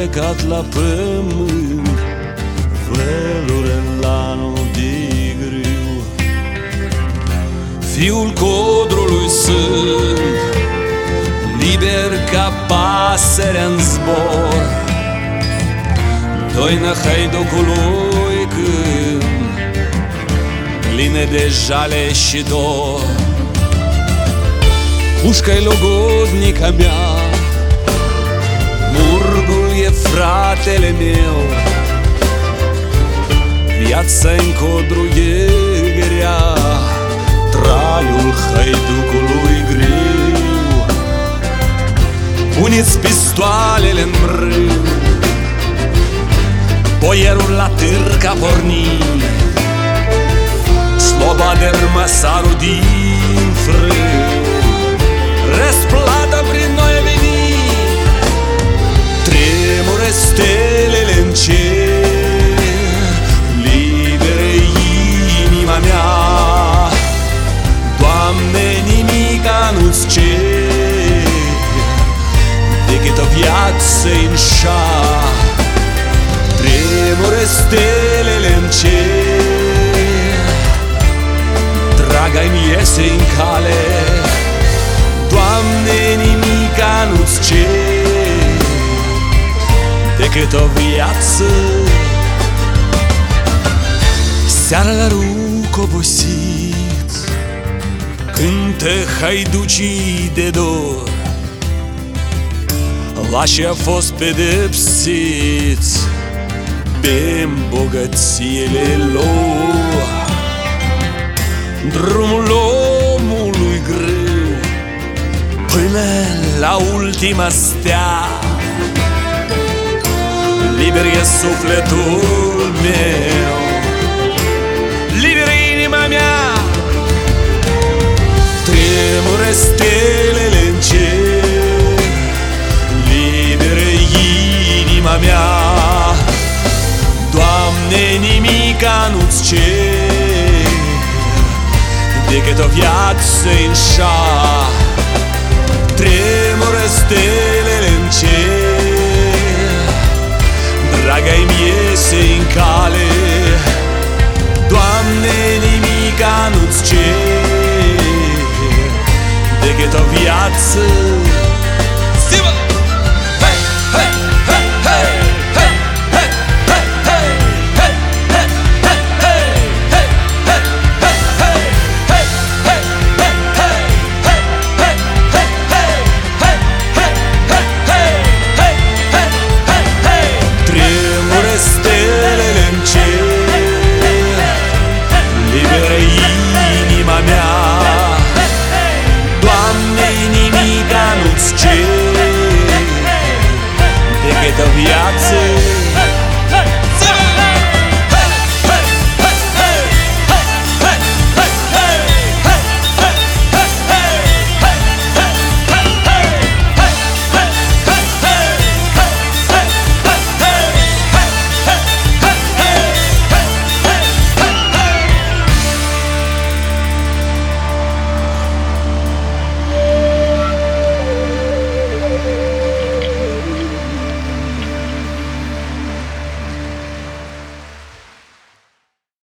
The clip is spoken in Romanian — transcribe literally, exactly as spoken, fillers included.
plecat la pământ, vălure la nul de grâu. Fiul codrului sunt, liber ca pasărea-n zbor. Doina haidocului când pline de jale și dor. Pușca-i logodnica mea, murgul e fratele meu. Viața-i-n codru e grea, traiul haiducului greu. Puneți pistoalele-n râu, boierul la târg a pornit, sloboder măsarul din frâu. Răsplata prin noi a venit, tremure stelele-n cer, libere inima mea. Doamne, nimica nu-ți cer decât o viață-n șa. Tremure stelele-n cer, draga-mi iese-n cale. Doamne, nimica nu-ți cer decât o viață. Seara la ruc obosiți cântă haiducii de dor. Lașii a fost pedepsiți pe bogățiile lor. Drumul omului greu până la ultima stea, liber e sufletul meu, liber e inima mea. Tremure stelele-n cer, liber e inima mea. Doamne, nimica nu-ți cer decât o viață-n șa. Tremură stelele-n cer, draga-i iese-n cale.